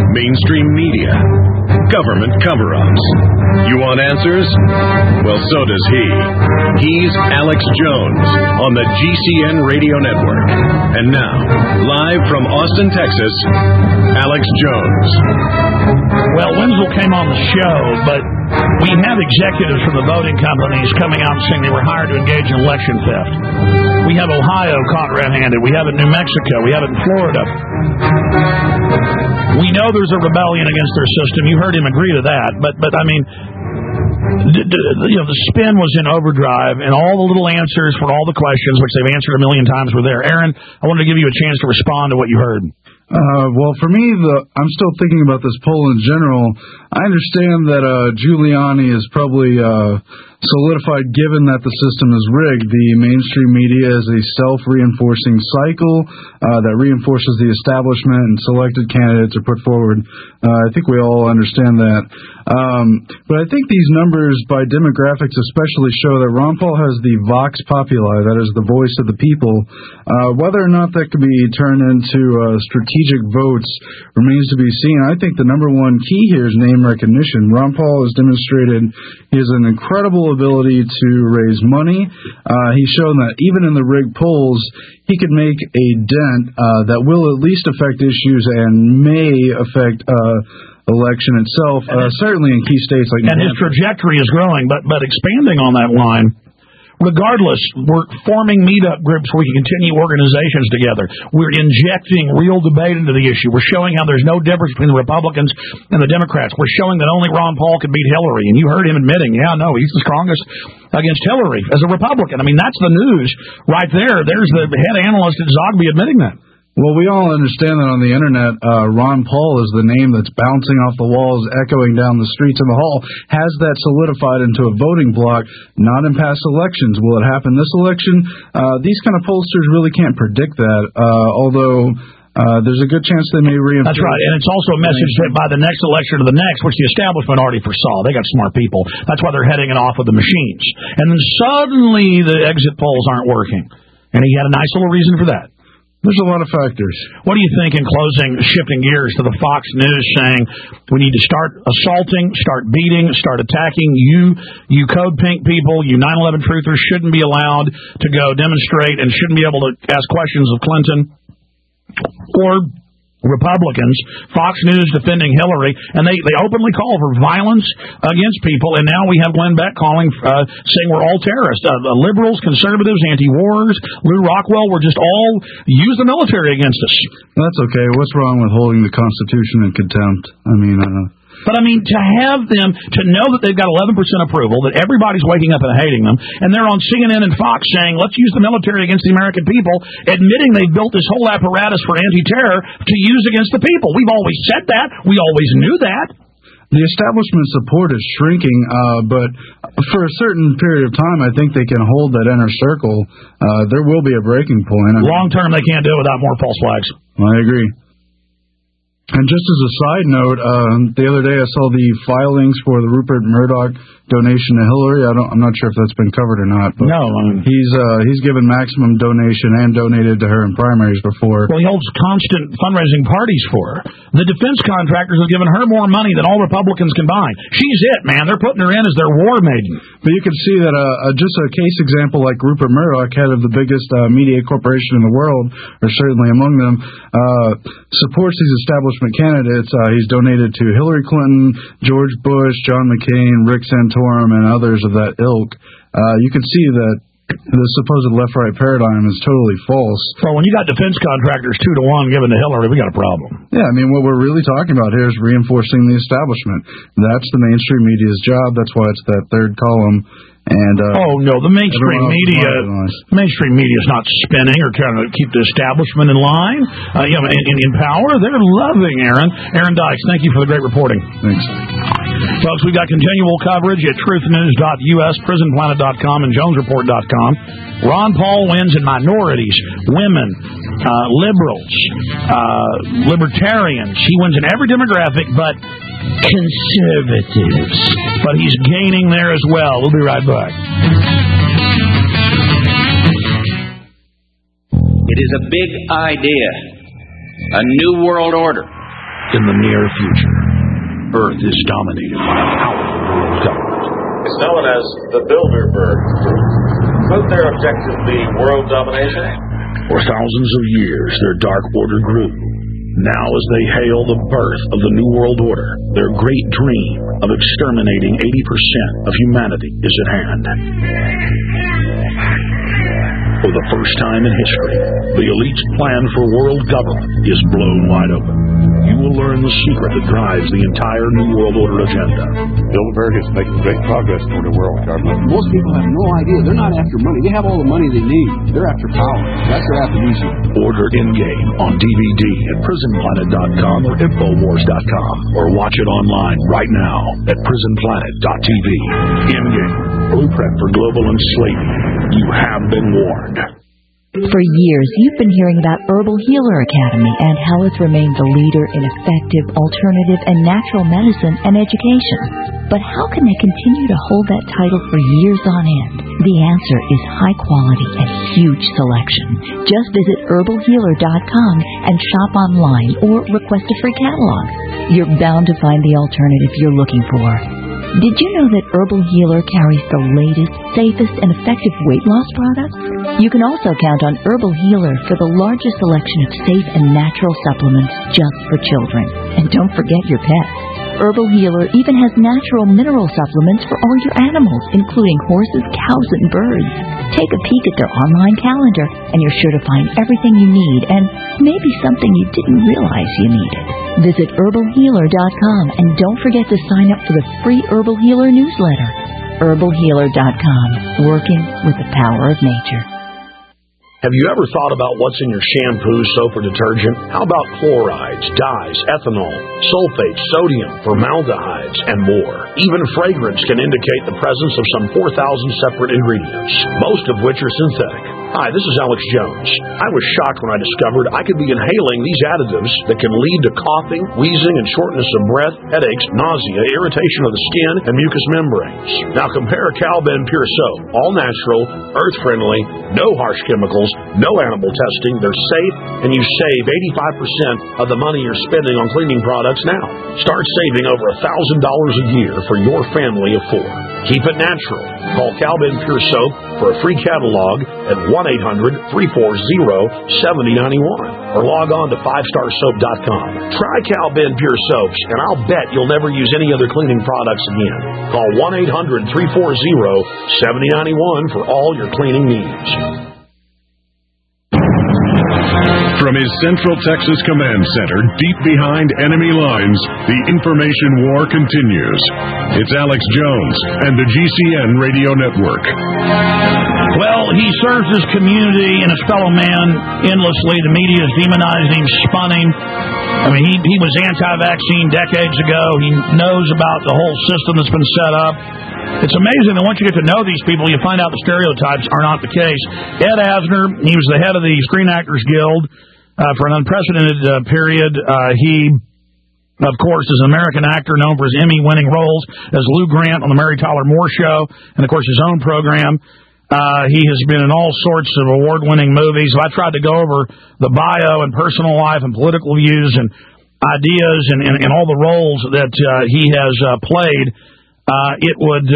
mainstream media, government cover-ups. You want answers? Well, so does he. He's Alex Jones on the GCN Radio Network. And now, live from Austin, Texas, Alex Jones. Well, Wenzel came on the show, but we have executives from the voting companies coming out and saying they were hired to engage in election theft. We have Ohio caught red-handed. We have it in New Mexico. We have it in Florida. We know there's a rebellion against their system. You heard him agree to that. But I mean, the spin was in overdrive, and all the little answers for all the questions, which they've answered a million times, were there. Aaron, I wanted to give you a chance to respond to what you heard. Well, for me, I'm still thinking about this poll in general. I understand that Giuliani is probably solidified given that the system is rigged. The mainstream media is a self-reinforcing cycle that reinforces the establishment, and selected candidates are put forward. I think we all understand that. But I think these numbers by demographics especially show that Ron Paul has the vox populi, that is the voice of the people. Whether or not that can be turned into strategic votes remains to be seen. I think the number one key here is name recognition. Ron Paul has demonstrated he has an incredible ability to raise money. He's shown that even in the rigged polls, he could make a dent that will at least affect issues and may affect election itself, certainly in key states like New Hampshire. And his trajectory is growing, but expanding on that line, regardless, we're forming meetup groups where we can continue organizations together. We're injecting real debate into the issue. We're showing how there's no difference between the Republicans and the Democrats. We're showing that only Ron Paul can beat Hillary. And you heard him admitting, he's the strongest against Hillary as a Republican. I mean, that's the news right there. There's the head analyst at Zogby admitting that. Well, we all understand that on the Internet, Ron Paul is the name that's bouncing off the walls, echoing down the streets in the hall. Has that solidified into a voting bloc? Not in past elections. Will it happen this election? These kind of pollsters really can't predict that, although there's a good chance they may reinforce. That's right, and it's also a message that by the next election or the next, which the establishment already foresaw. They got smart people. That's why they're heading it off with the machines. And then suddenly the exit polls aren't working. And he had a nice little reason for that. There's a lot of factors. What do you think, in closing, shifting gears to the Fox News saying we need to start assaulting, start beating, start attacking you Code Pink people, you 9/11 truthers shouldn't be allowed to go demonstrate and shouldn't be able to ask questions of Clinton or Republicans, Fox News defending Hillary, and they openly call for violence against people, and now we have Glenn Beck saying we're all terrorists. Liberals, conservatives, anti-wars, Lew Rockwell, we're just all use the military against us. That's okay. What's wrong with holding the Constitution in contempt? But, to have them, to know that they've got 11% approval, that everybody's waking up and hating them, and they're on CNN and Fox saying, let's use the military against the American people, admitting they've built this whole apparatus for anti-terror to use against the people. We've always said that. We always knew that. The establishment support is shrinking, but for a certain period of time, I think they can hold that inner circle. There will be a breaking point. Long term, they can't do it without more false flags. I agree. And just as a side note, the other day I saw the filings for the Rupert Murdoch donation to Hillary. I'm not sure if that's been covered or not. But no. He's given maximum donation and donated to her in primaries before. Well, he holds constant fundraising parties for her. The defense contractors have given her more money than all Republicans combined. She's it, man. They're putting her in as their war maiden. But you can see that just a case example like Rupert Murdoch, head of the biggest media corporation in the world, or certainly among them, supports these establishment candidates. He's donated to Hillary Clinton, George Bush, John McCain, Rick Santorum, and others of that ilk. You can see that the supposed left-right paradigm is totally false. Well, when you got defense contractors 2-1 given to Hillary, we got a problem. Yeah, what we're really talking about here is reinforcing the establishment. That's the mainstream media's job. That's why it's that third column. And the mainstream media is not spinning or trying to keep the establishment in line, in power. They're loving Aaron Dykes. Thank you for the great reporting. Thanks, folks. We got continual coverage at truthnews.us, prisonplanet.com, and jonesreport.com. Ron Paul wins in minorities, women, liberals, libertarians. He wins in every demographic, but conservatives. But he's gaining there as well. We'll be right back. It is a big idea, a new world order. in the near future, Earth is dominated by a powerful world government. It's known as the Bilderberg Group. Could their objective be world domination? For thousands of years, their dark order grew. Now, as they hail the birth of the New World Order, their great dream of exterminating 80% of humanity is at hand. For the first time in history, the elite's plan for world government is blown wide open. You will learn the secret that drives the entire New World Order agenda. Bilderberg is making great progress toward a world government. Most people have no idea. They're not after money. They have all the money they need. They're after power. That's their affirmation. Order In-Game on DVD at PrisonPlanet.com or Infowars.com, or watch it online right now at PrisonPlanet.tv. In-Game, blueprint for global enslavement. You have been warned. For years, you've been hearing about Herbal Healer Academy and how it's remained the leader in effective, alternative, and natural medicine and education. But how can they continue to hold that title for years on end? The answer is high quality and huge selection. Just visit herbalhealer.com and shop online or request a free catalog. You're bound to find the alternative you're looking for. Did you know that Herbal Healer carries the latest, safest, and effective weight loss products? You can also count on Herbal Healer for the largest selection of safe and natural supplements just for children. And don't forget your pets. Herbal Healer even has natural mineral supplements for all your animals, including horses, cows, and birds. Take a peek at their online calendar, and you're sure to find everything you need, and maybe something you didn't realize you needed. Visit herbalhealer.com, and don't forget to sign up for the free Herbal Healer newsletter. herbalhealer.com, working with the power of nature. Have you ever thought about what's in your shampoo, soap, or detergent? How about chlorides, dyes, ethanol, sulfates, sodium, formaldehydes, and more? Even fragrance can indicate the presence of some 4,000 separate ingredients, most of which are synthetic. Hi, this is Alex Jones. I was shocked when I discovered I could be inhaling these additives that can lead to coughing, wheezing, and shortness of breath, headaches, nausea, irritation of the skin, and mucous membranes. Now compare Cal-Ben Pure Soap, all natural, earth-friendly, no harsh chemicals, no animal testing, they're safe, and you save 85% of the money you're spending on cleaning products now. Start saving over $1,000 a year for your family of 4. Keep it natural. Call Cal-Ben Pure Soap for a free catalog at 1-800-340-7091 or log on to 5starsoap.com. Try Cal-Ben Pure Soaps, and I'll bet you'll never use any other cleaning products again. Call 1-800-340-7091 for all your cleaning needs. From his Central Texas Command Center, deep behind enemy lines, the information war continues. It's Alex Jones and the GCN Radio Network. Well, he serves his community and his fellow man endlessly. The media has demonized him, spun him. I mean, he was anti-vaccine decades ago. He knows about the whole system that's been set up. It's amazing that once you get to know these people, you find out the stereotypes are not the case. Ed Asner, he was the head of the Screen Actors Guild for an unprecedented period. He, of course, is an American actor known for his Emmy-winning roles as Lou Grant on the Mary Tyler Moore Show, and, of course, his own program. He has been in all sorts of award-winning movies. I tried to go over the bio and personal life and political views and ideas and all the roles that he has played. It would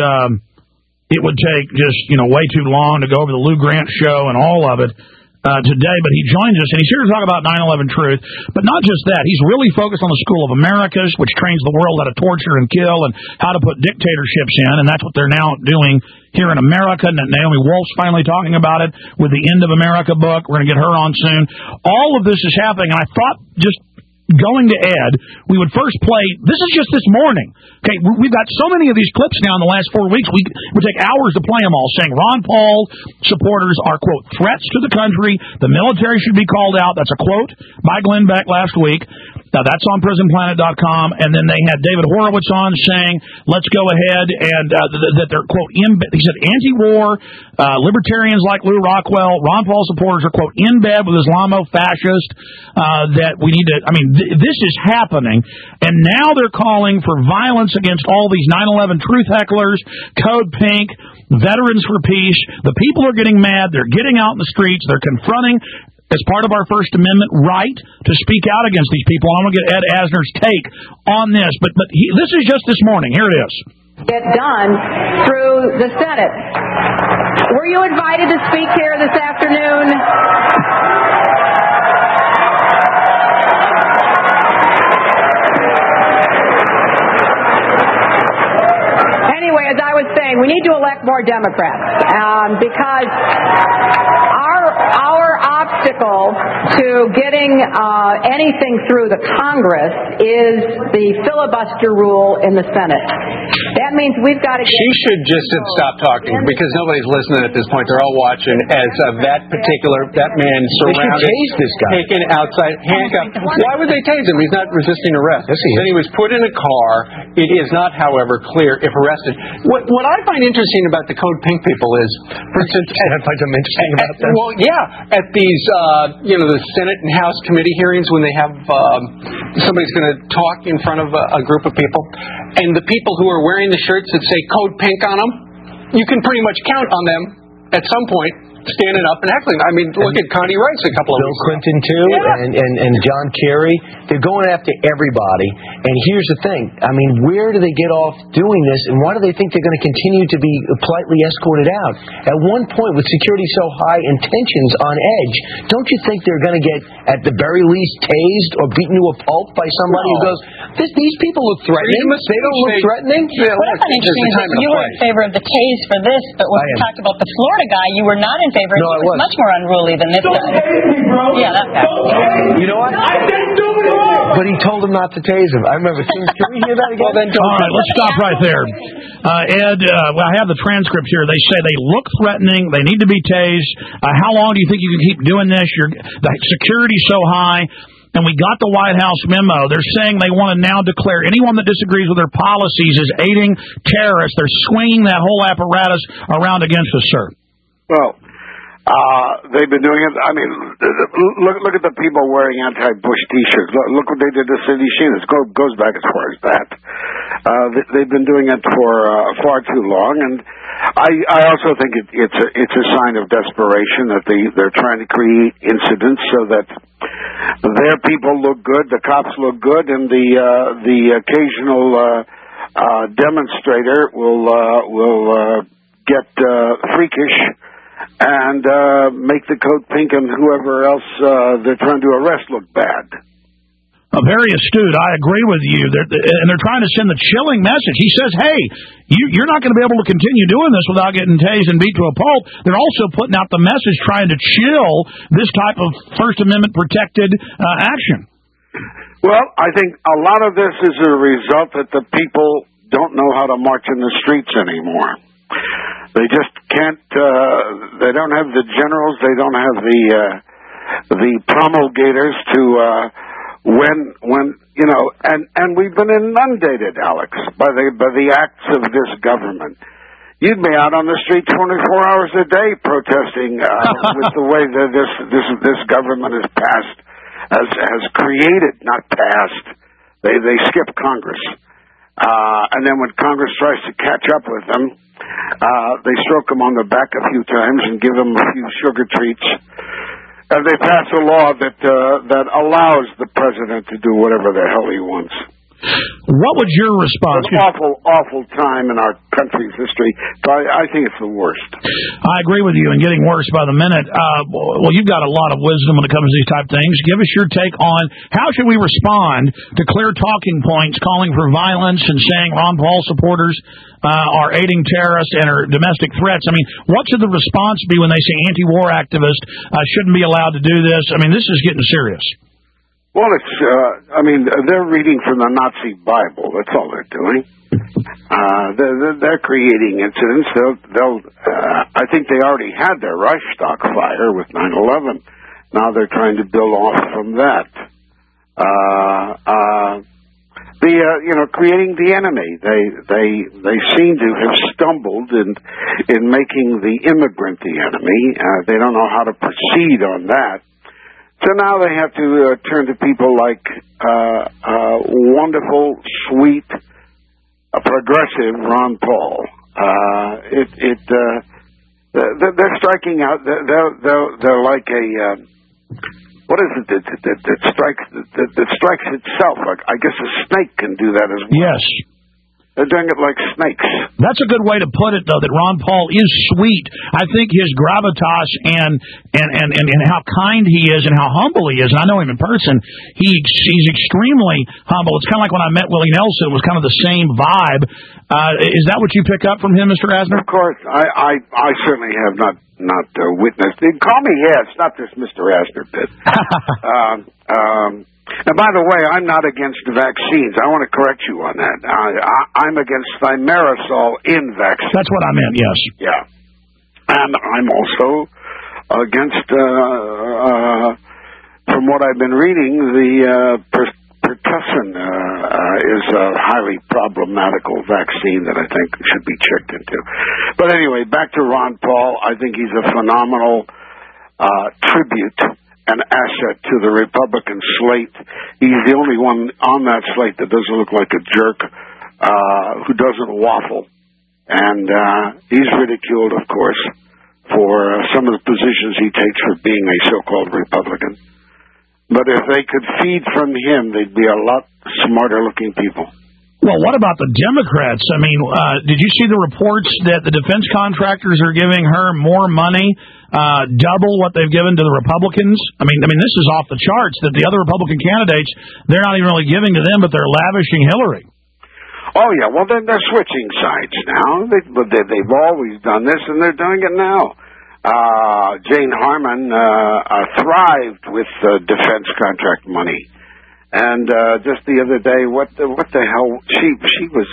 take just way too long to go over the Lou Grant Show and all of it today, but he joins us, and he's here to talk about 9/11 Truth. But not just that, he's really focused on the School of Americas, which trains the world how to torture and kill and how to put dictatorships in, and that's what they're now doing here in America. And Naomi Wolf's finally talking about it with the End of America book. We're going to get her on soon. All of this is happening, and I thought just going to Ed, we would first play, this is just this morning. Okay, we've got so many of these clips now in the last 4 weeks, we would take hours to play them all, saying Ron Paul supporters are, quote, threats to the country, the military should be called out. That's a quote by Glenn Beck last week. Now, that's on PrisonPlanet.com, and then they had David Horowitz on saying, let's go ahead, and that they're, quote, he said anti-war, libertarians like Lew Rockwell, Ron Paul supporters are, quote, in bed with Islamo-fascist, that we need to, this is happening, and now they're calling for violence against all these 9/11 truth hecklers, Code Pink, Veterans for Peace. The people are getting mad, they're getting out in the streets, they're confronting As part of our First Amendment right to speak out against these people. And I'm going to get Ed Asner's take on this. But this is just this morning. Here it is. Get done through the Senate. Were you invited to speak here this afternoon? Anyway, as I was saying, we need to elect more Democrats because our obstacle to getting anything through the Congress is the filibuster rule in the Senate. That means we've got to get... She should just stop talking because nobody's listening at this point. They're all watching as that man surrounded, taken outside, handcuffed. Why would they tase him? He's not resisting arrest. Yes, then he was put in a car. It is not, however, clear if arrested. What I find interesting about the Code Pink people is, for instance, I find them interesting about them. Well, yeah, at these, the Senate and House committee hearings when they have somebody's going to talk in front of a group of people, and the people who are wearing the shirts that say Code Pink on them, you can pretty much count on them at some point standing up and heckling. I mean, look at Connie Rice a couple of Bill Clinton, too, and John Kerry. They're going after everybody. And here's the thing. I mean, where do they get off doing this, and why do they think they're going to continue to be politely escorted out? At one point, with security so high and tensions on edge, don't you think they're going to get, at the very least, tased or beaten to a pulp by somebody who goes, these people look threatening. They don't look threatening. What I find interesting is that you were in favor of the tase for this, but when we talked about the Florida guy, you were not in favor. No, he was much more unruly than this guy. Yeah, that guy. You know what? But he told him not to tase him. I remember. Can we hear that again? Well, then all right, let's stop right there. Ed, I have the transcript here. They say they look threatening. They need to be tased. How long do you think you can keep doing this? The security's so high. And we got the White House memo. They're saying they want to now declare anyone that disagrees with their policies as aiding terrorists. They're swinging that whole apparatus around against us, sir. Well, they've been doing it. I mean, look at the people wearing anti-Bush T-shirts. Look what they did to Cindy Sheehan. It goes back as far as that. They've been doing it for far too long, and I also think it's a sign of desperation that they're trying to create incidents so that their people look good, the cops look good, and the occasional demonstrator will get freakish and make the Code Pink and whoever else they're trying to arrest look bad. Very astute. I agree with you. And they're trying to send the chilling message. He says, hey, you're not going to be able to continue doing this without getting tased and beat to a pulp. They're also putting out the message trying to chill this type of First Amendment protected action. Well, I think a lot of this is a result that the people don't know how to march in the streets anymore. They just can't, they don't have the generals, they don't have the promulgators to, when and we've been inundated, Alex, by the acts of this government. You'd be out on the street 24 hours a day protesting with the way that this government has created, not passed. They skip Congress, and then when Congress tries to catch up with them, they stroke them on the back a few times and give them a few sugar treats. And they pass a law that allows the president to do whatever the hell he wants. What would your response be? It's an awful time in our country's history. I think it's the worst. I agree with you, and getting worse by the minute. Well, you've got a lot of wisdom when it comes to these type of things. Give us your take on how should we respond to clear talking points calling for violence and saying Ron Paul supporters are aiding terrorists and are domestic threats. I mean, what should the response be when they say anti-war activists shouldn't be allowed to do this? I mean, this is getting serious. Well, they're reading from the Nazi Bible. That's all they're doing. They're creating incidents. I think they already had their Reichstag fire with 9/11. Now they're trying to build off from that. Creating the enemy. They seem to have stumbled in making the immigrant the enemy. They don't know how to proceed on that. So now they have to turn to people like wonderful, sweet, progressive Ron Paul. They're striking out. They're like what is it that strikes itself? I guess a snake can do that as well. Yes. They're doing it like snakes. That's a good way to put it, though, that Ron Paul is sweet. I think his gravitas and how kind he is and how humble he is, and I know him in person, he's extremely humble. It's kind of like when I met Willie Nelson. It was kind of the same vibe. Is that what you pick up from him, Mr. Asner? Of course. I certainly have not witnessed. Call me, yes, not this Mr. Asner bit. And by the way, I'm not against vaccines. I want to correct you on that. I'm against thimerosal in vaccines. That's what I meant, yes. Yeah. And I'm also against, from what I've been reading, the pertussin is a highly problematical vaccine that I think should be checked into. But anyway, back to Ron Paul. I think he's a phenomenal tribute, an asset to the Republican slate. He's the only one on that slate that doesn't look like a jerk, who doesn't waffle. And he's ridiculed, of course, for some of the positions he takes for being a so-called Republican. But if they could feed from him, they'd be a lot smarter-looking people. Well, what about the Democrats? I mean, did you see the reports that the defense contractors are giving her more money, double what they've given to the Republicans? I mean, this is off the charts. That the other Republican candidates, they're not even really giving to them, but they're lavishing Hillary. Oh yeah, well then they're switching sides now. They've always done this, and they're doing it now. Jane Harman thrived with defense contract money. And just the other day, what the hell? She was.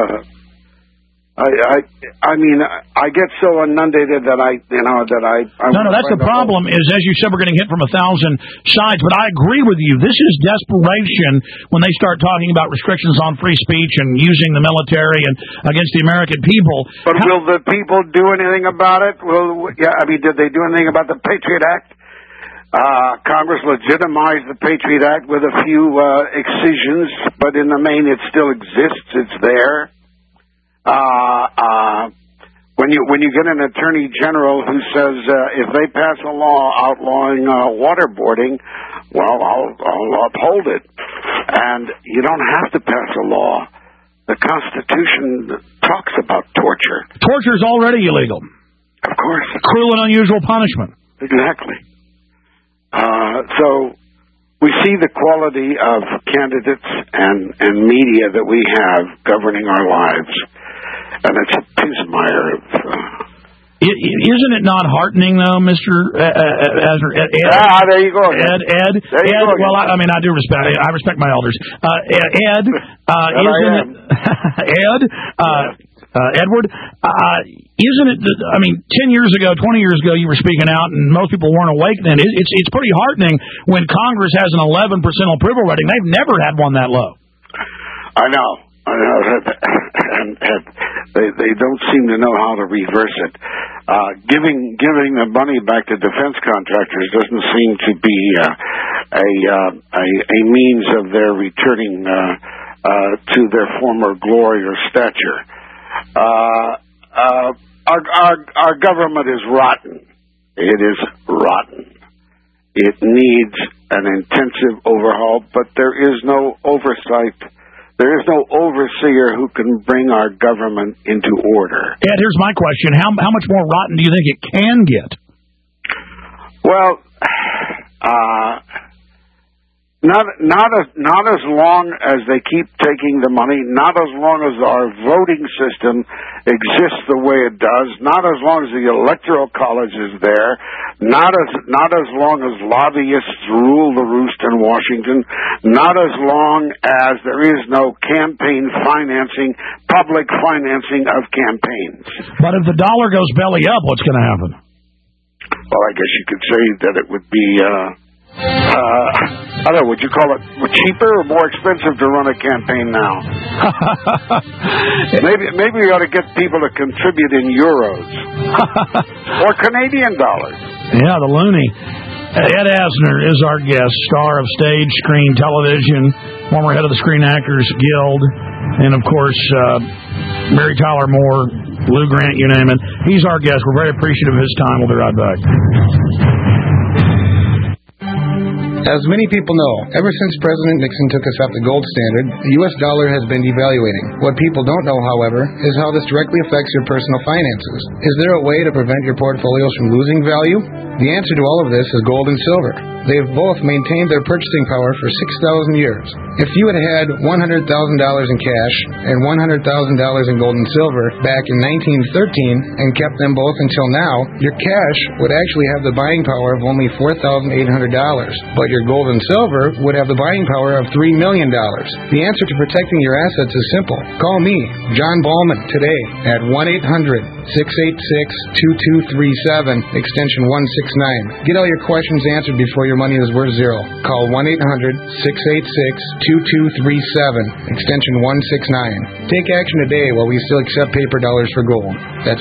I mean, I get so inundated that I. No, that's the problem. Is, as you said, we're getting hit from 1,000 sides. But I agree with you. This is desperation when they start talking about restrictions on free speech and using the military and against the American people. But will the people do anything about it? Did they do anything about the Patriot Act? Congress legitimized the Patriot Act with a few excisions, but in the main it still exists. It's there. When you get an attorney general who says if they pass a law outlawing waterboarding, well, I'll uphold it. And you don't have to pass a law. The Constitution talks about torture. Torture is already illegal. Of course. Cruel and unusual punishment. Exactly. So we see the quality of candidates and media that we have governing our lives, and it's a pismire of... Isn't it not heartening, though, Mr. Asner? There you go. Ed. Well, I do respect. I respect my elders. Ed, Edward, isn't it? 10 years ago, 20 years ago, you were speaking out, and most people weren't awake then. It's pretty heartening when Congress has an 11% approval rating. They've never had one that low. I know, and they don't seem to know how to reverse it. Giving the money back to defense contractors doesn't seem to be a means of their returning to their former glory or stature. Our government is rotten. It is rotten. It needs an intensive overhaul, but there is no oversight. There is no overseer who can bring our government into order. Ed, here's my question. How much more rotten do you think it can get? Well, not as long as they keep taking the money, not as long as our voting system exists the way it does, not as long as the Electoral College is there, not as long as lobbyists rule the roost in Washington, not as long as there is no campaign financing, public financing of campaigns. But if the dollar goes belly up, what's going to happen? Well, I guess you could say that it would be... I don't know, would you call it cheaper or more expensive to run a campaign now? maybe we ought to get people to contribute in euros or Canadian dollars. Yeah, the loony. Ed Asner is our guest, star of stage, screen, television, former head of the Screen Actors Guild, and of course, Mary Tyler Moore, Lou Grant, you name it. He's our guest. We're very appreciative of his time. We'll be right back. As many people know, ever since President Nixon took us off the gold standard, the U.S. dollar has been devaluating. What people don't know, however, is how this directly affects your personal finances. Is there a way to prevent your portfolios from losing value? The answer to all of this is gold and silver. They have both maintained their purchasing power for 6,000 years. If you had $100,000 in cash and $100,000 in gold and silver back in 1913 and kept them both until now, your cash would actually have the buying power of only $4,800, but your gold and silver would have the buying power of $3 million. The answer to protecting your assets is simple. Call me, John Ballman, today at 1-800-686-2237, extension 169. Get all your questions answered before your money is worth zero. Call 1-800-686-2237, extension 169. Take action today while we still accept paper dollars for gold. That's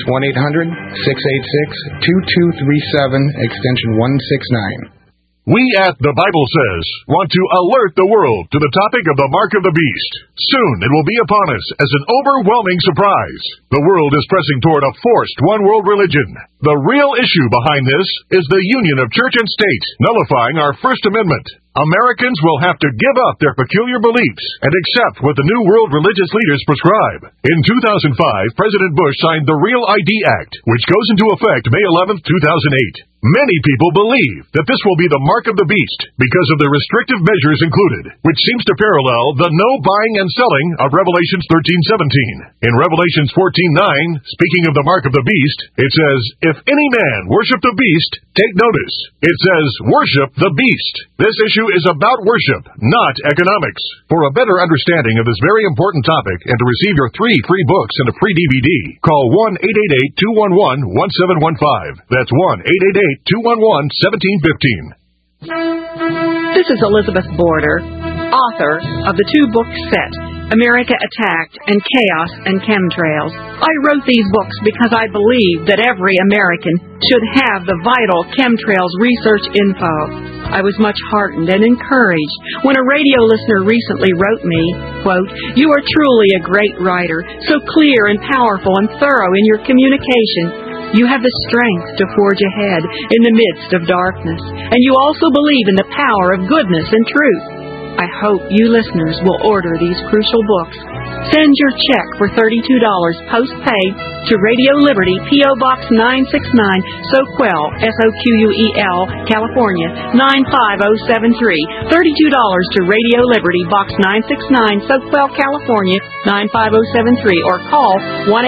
1-800-686-2237, extension 169. We at The Bible Says want to alert the world to the topic of the mark of the beast. Soon it will be upon us as an overwhelming surprise. The world is pressing toward a forced one-world religion. The real issue behind this is the union of church and state, nullifying our First Amendment. Americans will have to give up their peculiar beliefs and accept what the New World religious leaders prescribe. In 2005, President Bush signed the Real ID Act, which goes into effect May 11, 2008. Many people believe that this will be the mark of the beast because of the restrictive measures included, which seems to parallel the no buying and selling of Revelations 13:17. In Revelations 14:9, speaking of the mark of the beast, it says, "If any man worship the beast, take notice." It says, "Worship the beast." This issue is about worship, not economics. For a better understanding of this very important topic and to receive your 3 free books and a free DVD, call 1-888-211-1715. That's 1-888-211-1715. This is Elizabeth Border, author of the 2-book set, America Attacked and Chaos and Chemtrails. I wrote these books because I believe that every American should have the vital chemtrails research info. I was much heartened and encouraged when a radio listener recently wrote me, quote, "You are truly a great writer, so clear and powerful and thorough in your communication. You have the strength to forge ahead in the midst of darkness, and you also believe in the power of goodness and truth. I hope you listeners will order these crucial books. Send your check for $32 post-pay to Radio Liberty, P.O. Box 969, Soquel, Soquel, California, 95073. $32 to Radio Liberty, Box 969, Soquel, California, 95073. Or call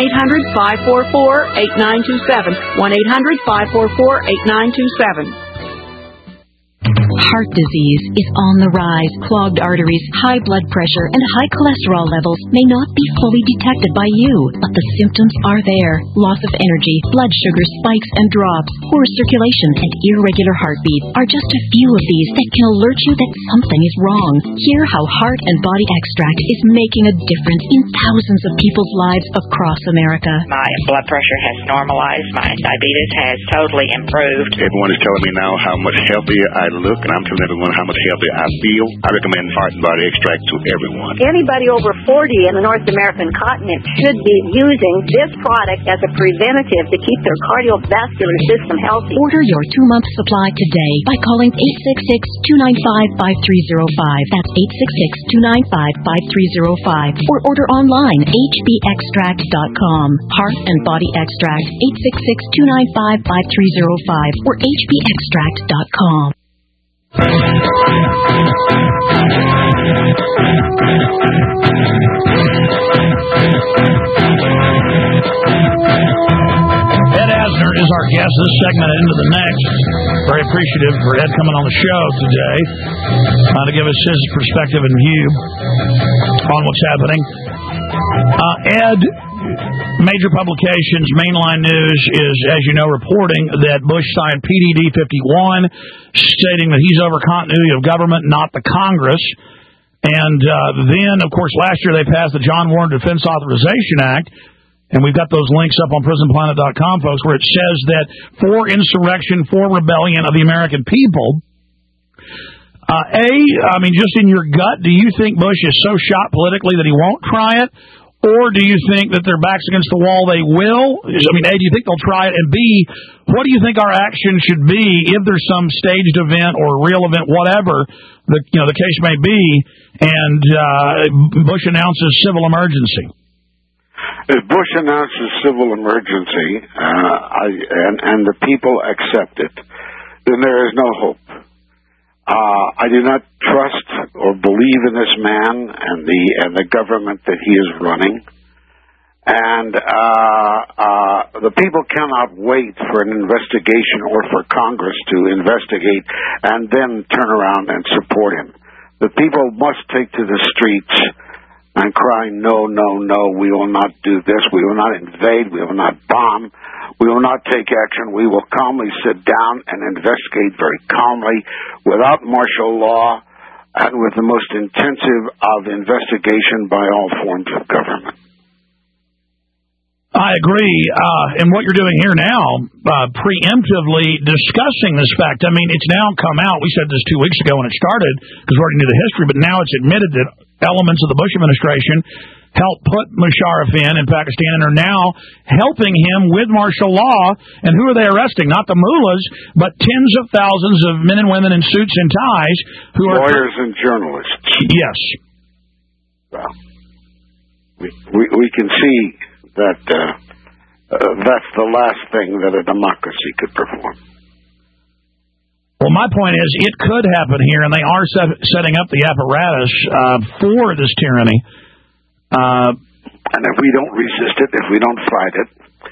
1-800-544-8927, 1-800-544-8927. Heart disease is on the rise. Clogged arteries, high blood pressure, and high cholesterol levels may not be fully detected by you, but the symptoms are there. Loss of energy, blood sugar spikes and drops, poor circulation, and irregular heartbeat are just a few of these that can alert you that something is wrong. Hear how Heart and Body Extract is making a difference in thousands of people's lives across America. My blood pressure has normalized. My diabetes has totally improved. Everyone is telling me now how much healthier I look, and I'm telling everyone how much healthier I feel. I recommend Heart and Body Extract to everyone. Anybody over 40 in the North American continent should be using this product as a preventative to keep their cardiovascular system healthy. Order your 2-month supply today by calling 866-295-5305. That's 866-295-5305. Or order online, hbextract.com. Heart and Body Extract, 866-295-5305 or hbextract.com. It has. Ed Asner is our guest this segment into the next. Very appreciative for Ed coming on the show today to give us his perspective and view on what's happening. Ed, major publications, mainline news is, as you know, reporting that Bush signed PDD 51, stating that he's over continuity of government, not the Congress. And then, of course, last year they passed the John Warren Defense Authorization Act. And we've got those links up on prisonplanet.com, folks, where it says that for insurrection, for rebellion of the American people. I mean, just in your gut, do you think Bush is so shot politically that he won't try it? Or do you think that their back's against the wall they will? I mean, A, do you think they'll try it? And B, what do you think our action should be if there's some staged event or real event, whatever the case may be, and Bush announces civil emergency? If Bush announces civil emergency and the people accept it, then there is no hope. I do not trust or believe in this man and the government that he is running. And the people cannot wait for an investigation or for Congress to investigate and then turn around and support him. The people must take to the streets and cry, no, no, no, we will not do this. We will not invade. We will not bomb. We will not take action. We will calmly sit down and investigate very calmly without martial law and with the most intensive of investigation by all forms of government. I agree. And what you're doing here now, preemptively discussing this fact, I mean, it's now come out. We said this 2 weeks ago when it started because we already knew the history, but now it's admitted that elements of the Bush administration helped put Musharraf in Pakistan and are now helping him with martial law. And who are they arresting? Not the mullahs, but tens of thousands of men and women in suits and ties who are lawyers and journalists. Yes. Well, we can see that that's the last thing that a democracy could perform. Well, my point is, it could happen here, and they are setting up the apparatus for this tyranny. And if we don't resist it, if we don't fight it,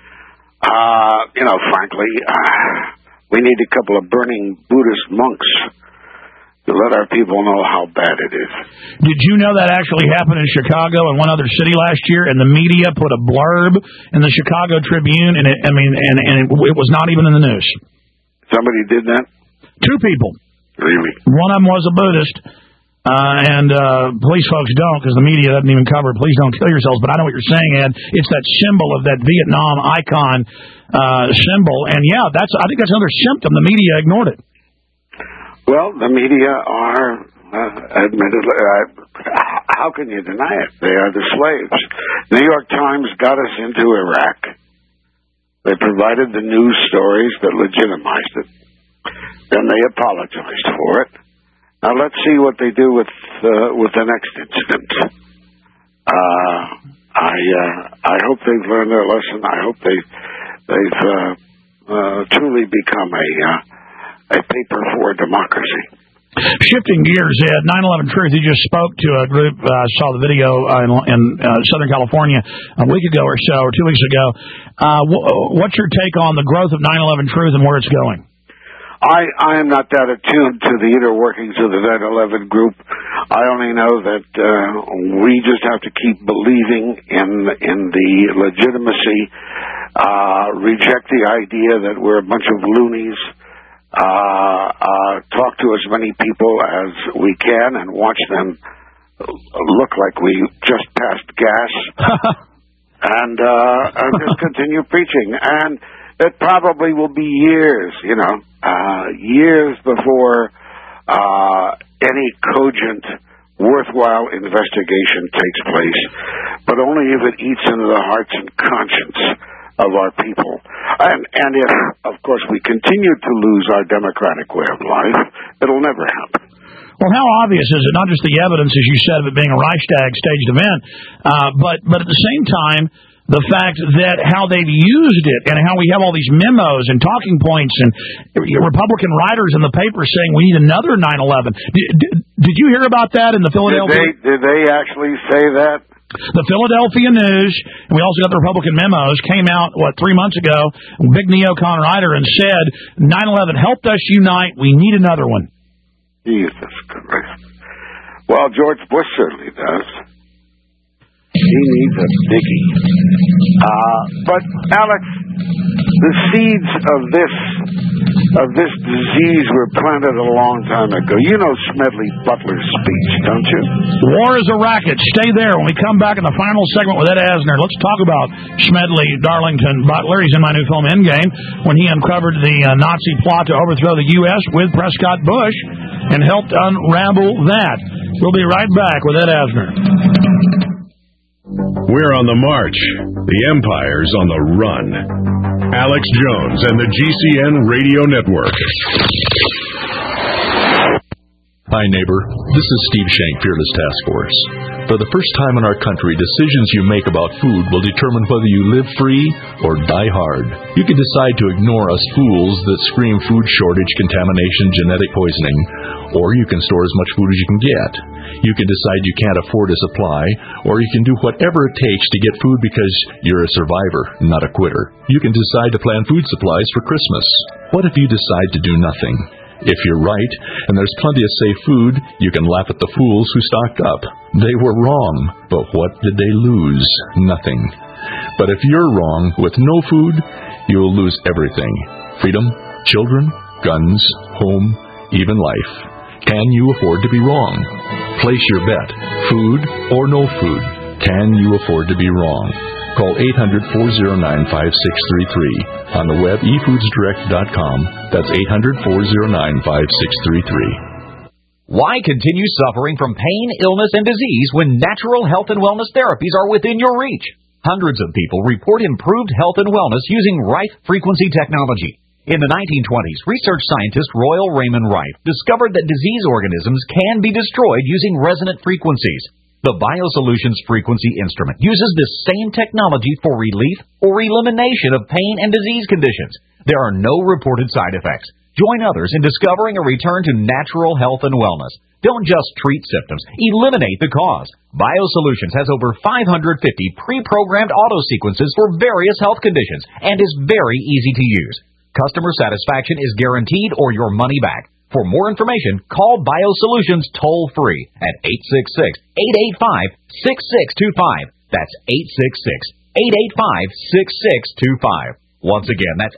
frankly, we need a couple of burning Buddhist monks to let our people know how bad it is. Did you know that actually happened in Chicago and one other city last year, and the media put a blurb in the Chicago Tribune, and it was not even in the news? Somebody did that? 2 people. Really? One of them was a Buddhist, and police folks don't, because the media doesn't even cover it. Please don't kill yourselves, but I know what you're saying, Ed. It's that symbol of that Vietnam icon symbol, and yeah, I think that's another symptom. The media ignored it. Well, the media are, admittedly, how can you deny it? They are the slaves. New York Times got us into Iraq. They provided the news stories that legitimized it. Then they apologized for it. Now let's see what they do with the next incident. I hope they've learned their lesson. I hope they've truly become a paper for democracy. Shifting gears, Ed, 9/11 Truth, you just spoke to a group, saw the video in Southern California a week ago or so, or 2 weeks ago. What's your take on the growth of 9/11 Truth and where it's going? I am not that attuned to the inner workings of the 9/11 group. I only know that we just have to keep believing in the legitimacy, reject the idea that we're a bunch of loonies, talk to as many people as we can and watch them look like we just passed gas, and just continue preaching. And it probably will be years, years before any cogent, worthwhile investigation takes place, but only if it eats into the hearts and conscience of our people. And if, of course, we continue to lose our democratic way of life, it'll never happen. Well, how obvious is it? Not just the evidence, as you said, of it being a Reichstag staged event, but at the same time, the fact that how they've used it and how we have all these memos and talking points and Republican writers in the paper saying we need another 9/11. Did you hear about that in the Philadelphia? Did they actually say that? The Philadelphia News, and we also got the Republican memos, came out, 3 months ago, big neocon writer, and said 9/11 helped us unite. We need another one. Jesus Christ. Well, George Bush certainly does. He needs a biggie. But, Alex, the seeds of this disease were planted a long time ago. You know Smedley Butler's speech, don't you? War is a racket. Stay there. When we come back in the final segment with Ed Asner, let's talk about Smedley Darlington Butler. He's in my new film Endgame, when he uncovered the Nazi plot to overthrow the U.S. with Prescott Bush and helped unravel that. We'll be right back with Ed Asner. We're on the march. The empire's on the run. Alex Jones and the GCN Radio Network. Hi, neighbor. This is Steve Shank, Fearless Task Force. For the first time in our country, decisions you make about food will determine whether you live free or die hard. You can decide to ignore us fools that scream food shortage, contamination, genetic poisoning, or you can store as much food as you can get. You can decide you can't afford a supply, or you can do whatever it takes to get food because you're a survivor, not a quitter. You can decide to plan food supplies for Christmas. What if you decide to do nothing? If you're right, and there's plenty of safe food, you can laugh at the fools who stocked up. They were wrong, but what did they lose? Nothing. But if you're wrong, with no food, you'll lose everything. Freedom, children, guns, home, even life. Can you afford to be wrong? Place your bet. Food or no food. Can you afford to be wrong? Call 800-409-5633. On the web, efoodsdirect.com. That's 800-409-5633. Why continue suffering from pain, illness, and disease when natural health and wellness therapies are within your reach? Hundreds of people report improved health and wellness using Rife frequency technology. In the 1920s, research scientist Royal Raymond Rife discovered that disease organisms can be destroyed using resonant frequencies. The BioSolutions frequency instrument uses this same technology for relief or elimination of pain and disease conditions. There are no reported side effects. Join others in discovering a return to natural health and wellness. Don't just treat symptoms, eliminate the cause. BioSolutions has over 550 pre-programmed auto sequences for various health conditions and is very easy to use. Customer satisfaction is guaranteed or your money back. For more information, call BioSolutions toll-free at 866-885-6625. That's 866-885-6625. Once again, that's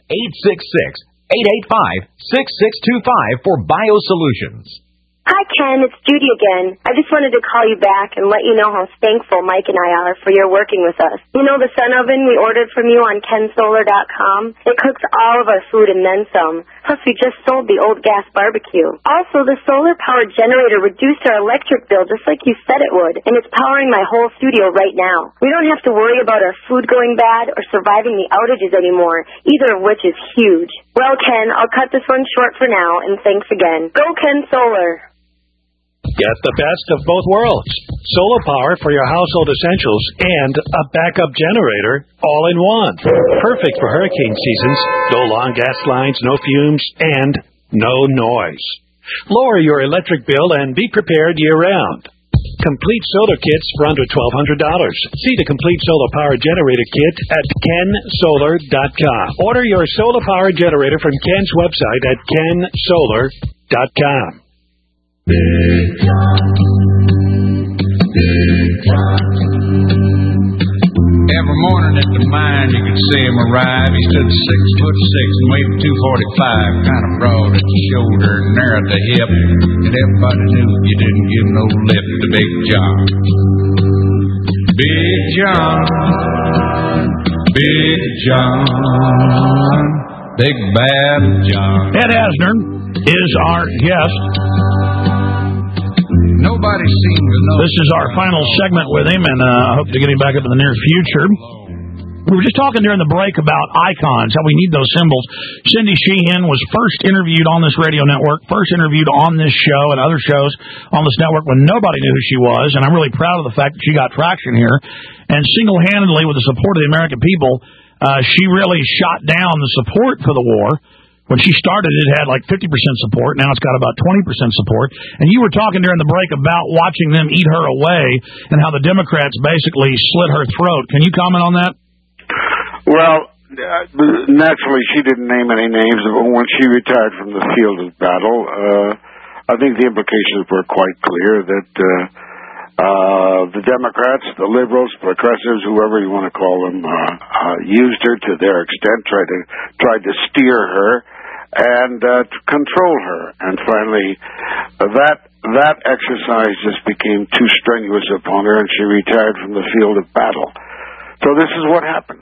866-885-6625 for BioSolutions. Hi, Ken. It's Judy again. I just wanted to call you back and let you know how thankful Mike and I are for your working with us. You know the sun oven we ordered from you on KenSolar.com? It cooks all of our food and then some. Plus, we just sold the old gas barbecue. Also, the solar-powered generator reduced our electric bill just like you said it would, and it's powering my whole studio right now. We don't have to worry about our food going bad or surviving the outages anymore, either of which is huge. Well, Ken, I'll cut this one short for now, and thanks again. Go Ken Solar! Get the best of both worlds. Solar power for your household essentials and a backup generator all in one. Perfect for hurricane seasons. No long gas lines, no fumes, and no noise. Lower your electric bill and be prepared year-round. Complete solar kits for under $1,200. See the complete solar power generator kit at KenSolar.com. Order your solar power generator from Ken's website at KenSolar.com. Big John. Big John. Every morning at the mine you could see him arrive. He stood 6'6" and weighed 245, kind of broad at the shoulder and narrow at the hip. And everybody knew you didn't give no lip to Big John. Big John. Big John. Big Bad John. Ed Asner is our guest. Nobody seems to know. This is our final segment with him, and I hope to get him back up in the near future. We were just talking during the break about icons, how we need those symbols. Cindy Sheehan was first interviewed on this radio network, first interviewed on this show and other shows on this network when nobody knew who she was, and I'm really proud of the fact that she got traction here. And single-handedly, with the support of the American people, she really shot down the support for the war. When she started, it had like 50% support. Now it's got about 20% support. And you were talking during the break about watching them eat her away and how the Democrats basically slit her throat. Can you comment on that? Well, naturally, she didn't name any names. When she retired from the field of battle, I think the implications were quite clear that the Democrats, the liberals, progressives, whoever you want to call them, used her to their extent, tried to steer her and to control her. And finally, that exercise just became too strenuous upon her, and she retired from the field of battle. So this is what happens.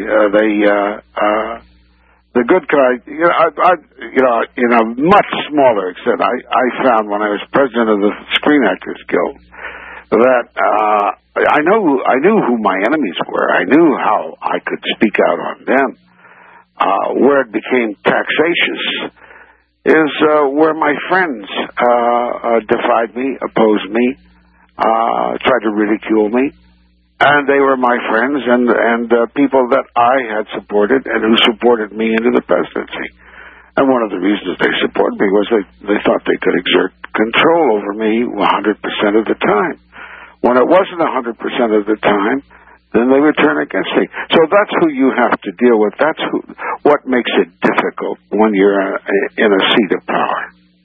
The good guy, in a much smaller extent, I found when I was president of the Screen Actors Guild, that I knew who my enemies were. I knew how I could speak out on them. Where it became taxatious is where my friends defied me, opposed me, tried to ridicule me. And they were my friends and people that I had supported and who supported me into the presidency. And one of the reasons they supported me was they thought they could exert control over me 100% of the time. When it wasn't 100% of the time, then they would turn against me. So that's who you have to deal with. That's what makes it difficult when you're in a seat of power.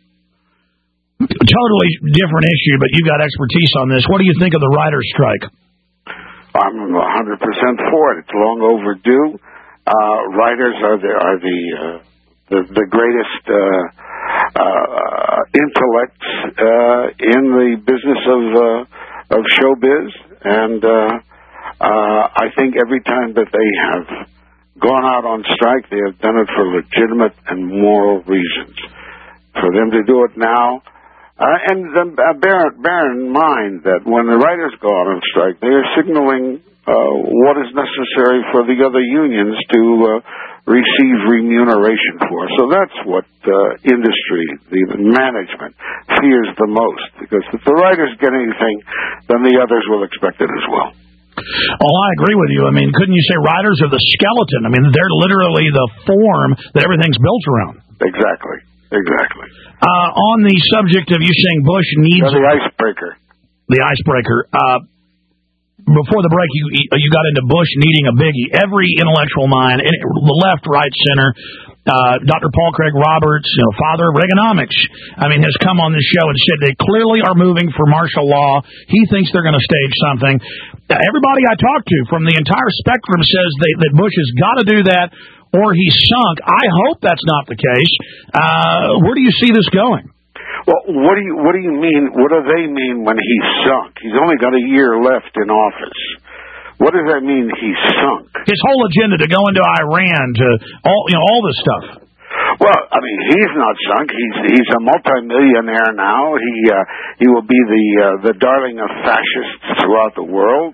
Totally different issue, but you got expertise on this. What do you think of the writer's strike? I'm 100% for it. It's long overdue. Writers are the greatest intellects in the business of showbiz, and I think every time that they have gone out on strike, they have done it for legitimate and moral reasons. For them to do it now, and then bear in mind that when the writers go out on strike, they are signaling what is necessary for the other unions to receive remuneration for. So that's what industry, the management, fears the most, because if the writers get anything, then the others will expect it as well. Oh, I agree with you. I mean, couldn't you say writers are the skeleton? I mean, they're literally the form that everything's built around. Exactly. On the subject of you saying Bush needs... the icebreaker. The icebreaker. Before the break, you got into Bush needing a biggie. Every intellectual mind, the left, right, center, Dr. Paul Craig Roberts, father of Reaganomics, has come on this show and said they clearly are moving for martial law. He thinks they're going to stage something. Everybody I talk to from the entire spectrum says that Bush has got to do that or he's sunk. I hope that's not the case. Where do you see this going? Well, what do you mean? What do they mean when he's sunk? He's only got a year left in office. What does that mean? He's sunk. His whole agenda to go into Iran, to all this stuff. Well, he's not sunk. He's a multimillionaire now. He will be the darling of fascists throughout the world.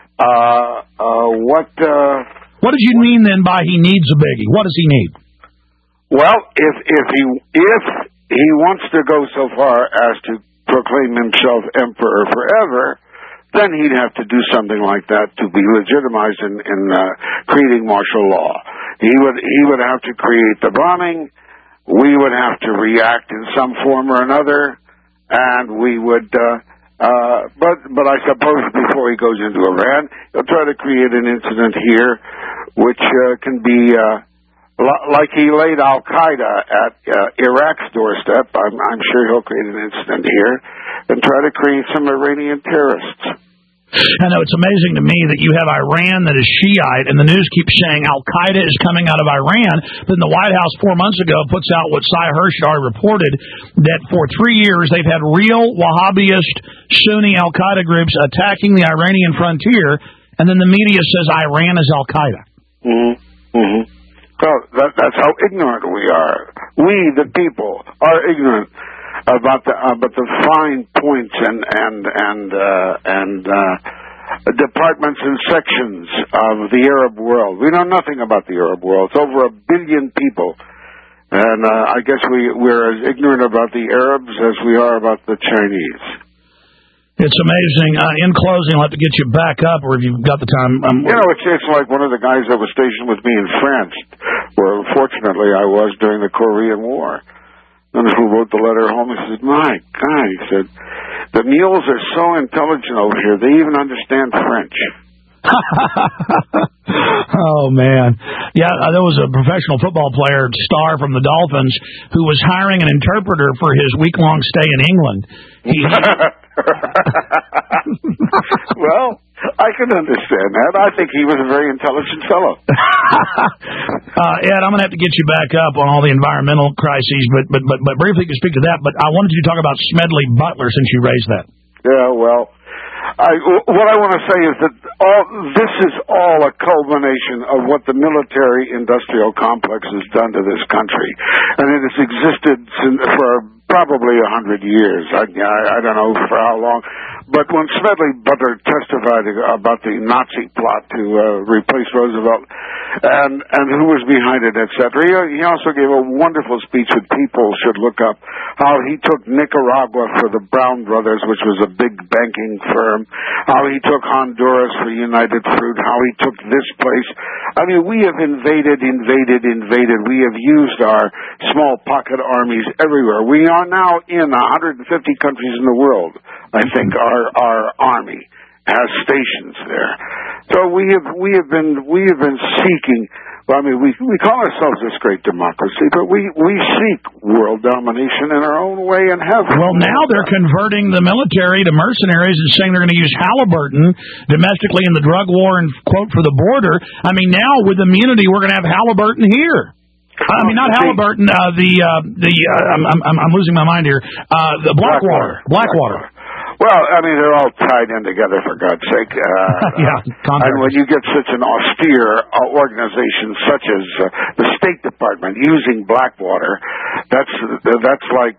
What did you mean then by he needs a biggie? What does he need? Well, if he wants to go so far as to proclaim himself emperor forever, then he'd have to do something like that to be legitimized in creating martial law. He would have to create the bombing. We would have to react in some form or another, and we would. But I suppose before he goes into Iran, he'll try to create an incident here, which can be. Like he laid Al-Qaeda at Iraq's doorstep, I'm sure he'll create an incident here and try to create some Iranian terrorists. I know, it's amazing to me that you have Iran that is Shiite, and the news keeps saying Al-Qaeda is coming out of Iran. Then the White House 4 months ago puts out what Cy Hirsch had already reported, that for 3 years they've had real Wahhabist Sunni Al-Qaeda groups attacking the Iranian frontier, and then the media says Iran is Al-Qaeda. Well, that's how ignorant we are. We, the people, are ignorant about the fine points and departments and sections of the Arab world. We know nothing about the Arab world. It's over 1 billion people, and I guess we're as ignorant about the Arabs as we are about the Chinese. It's amazing. In closing, I'll have to get you back up, or if you've got the time. It's like one of the guys that was stationed with me in France, where fortunately I was during the Korean War. And who wrote the letter home, he said, my God, he said, the mules are so intelligent over here, they even understand French. Oh, man. Yeah, there was a professional football player, star from the Dolphins, who was hiring an interpreter for his week-long stay in England. Well, I can understand that. I think he was a very intelligent fellow. Ed, I'm going to have to get you back up on all the environmental crises, but briefly you can speak to that. But I wanted you to talk about Smedley Butler since you raised that. Yeah, well, what I want to say is that this is all a culmination of what the military-industrial complex has done to this country, and it has existed for probably 100 years. I don't know for how long, But when Smedley Butler testified about the Nazi plot to replace Roosevelt and who was behind it, etc., he also gave a wonderful speech that people should look up, how he took Nicaragua for the Brown Brothers, which was a big banking firm, how he took Honduras for United Fruit, how he took this place. I mean, we have invaded. We have used our small pocket armies everywhere. We are now in 150 countries in the world, I think. Our army has stations there. So we have been seeking. Well, I mean, we call ourselves this great democracy, but we seek world domination in our own way and have. Well, now they're converting the military to mercenaries and saying they're going to use Halliburton domestically in the drug war and, quote, for the border. I mean, now with immunity, we're going to have Halliburton here. I mean, not Halliburton. I'm losing my mind here. The Blackwater. Well, I mean, they're all tied in together, for God's sake. And when you get such an austere organization such as the State Department using Blackwater, that's like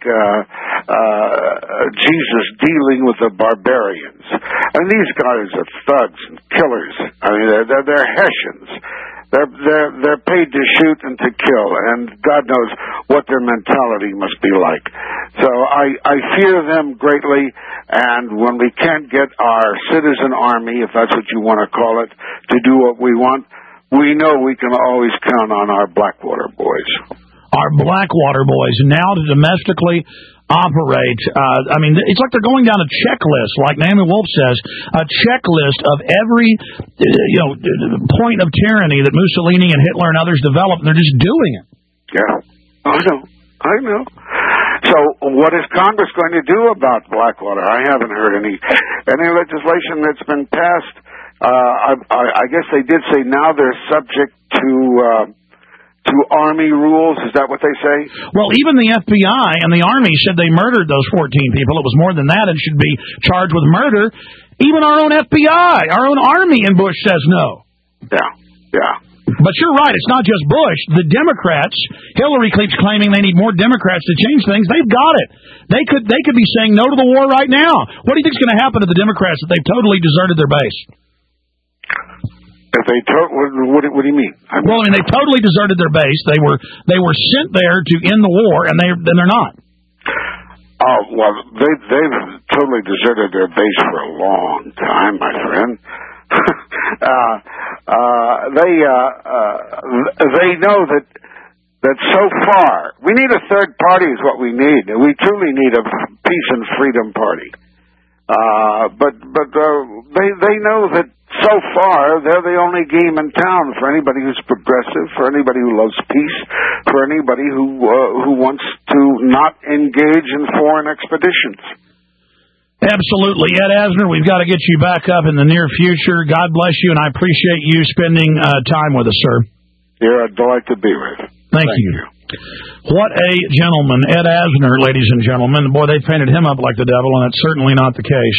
Jesus dealing with the barbarians. And these guys are thugs and killers. I mean, they're Hessians. They're paid to shoot and to kill, and God knows what their mentality must be like. So I fear them greatly, and when we can't get our citizen army, if that's what you want to call it, to do what we want, we know we can always count on our Blackwater boys. Our Blackwater boys, now to domestically operate. I mean, it's like they're going down a checklist, like Naomi Wolf says, a checklist of every point of tyranny that Mussolini and Hitler and others developed, and they're just doing it. Yeah, I know. So what is Congress going to do about Blackwater? I haven't heard any legislation that's been passed. I guess they did say now they're subject to Army rules. Is that what they say? Well, even the FBI and the Army said they murdered those 14 people. It was more than that and should be charged with murder. Even our own FBI, our own Army in Bush says no. Yeah. But you're right, it's not just Bush. The Democrats, Hillary keeps claiming they need more Democrats to change things. They've got it. They could be saying no to the war right now. What do you think is going to happen to the Democrats if they've totally deserted their base? If they what do you mean? Well, I mean, they totally deserted their base. They were sent there to end the war, and they're not. Oh, well, they've totally deserted their base for a long time, my friend. They know that so far we need a third party is what we need. We truly need a peace and freedom party. But they know that so far they're the only game in town for anybody who's progressive, for anybody who loves peace, for anybody who wants to not engage in foreign expeditions. Absolutely. Ed Asner, we've got to get you back up in the near future. God bless you, and I appreciate you spending time with us, sir. You're a delight to be with. Thank you. What a gentleman. Ed Asner, ladies and gentlemen. Boy, they painted him up like the devil, and that's certainly not the case.